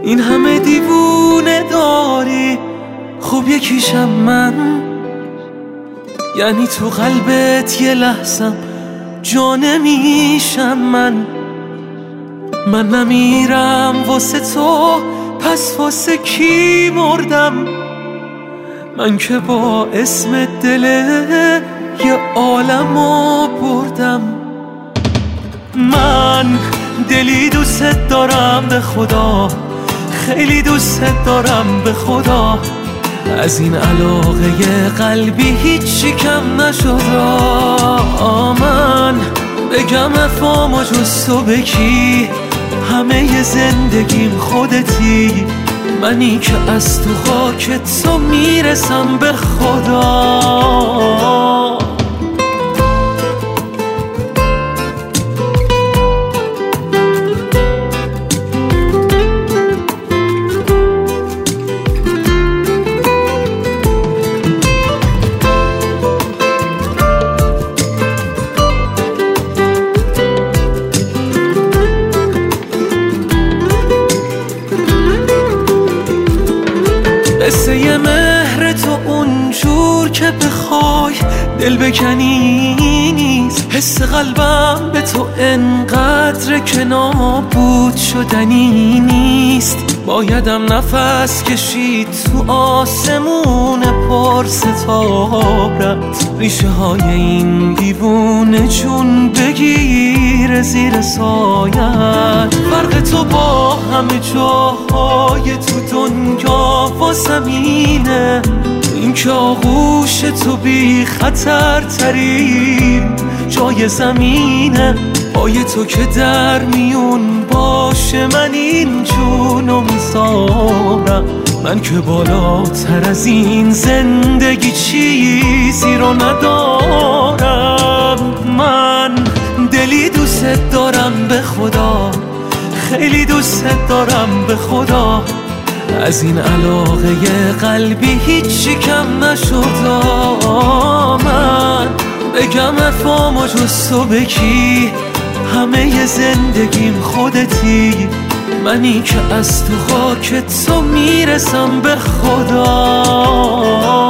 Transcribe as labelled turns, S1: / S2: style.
S1: این همه دیوونه داری، خب یکیشم من. یعنی تو قلبت یه لحظم جا نمیشم من نمیرم واسه تو، پس واسه کی مردم؟ من که با اسم دل یه عالمو بردم. من دلی دوست دارم به خدا، خیلی دوست دارم به خدا. از این علاقه قلبی هیچی کم نشد. من بگم افامو جز تو به کی؟ همه زندگیم خودتی، منی که از تو خاک تو میرسم به خدا. قصه ی مهر تو اونجور که بخوای دل بکنی نیست. حس قلبم به تو انقدر که نابود شدنی نیست. بایدم نفس کشید تو آسمون پر ستارت، ریشه های این دیوونه جون بگیر زیر سایت. فرق تو با همه جاهای تو دنیا و زمینه، این که آغوش تو بی خطر ترین جای زمینه. پای تو که در میون باشه من این جونو میذارم. من که بالاتر از این زندگی چیزی رو ندارم. من دلی دوست دارم به خدا، خیلی دوست دارم به خدا. از این علاقه قلبی هیچی کم نشد. من بگم افامو جز تو به کی؟ همه زندگیم خودتی، منی که از تو خاک تو میرسم به خدا.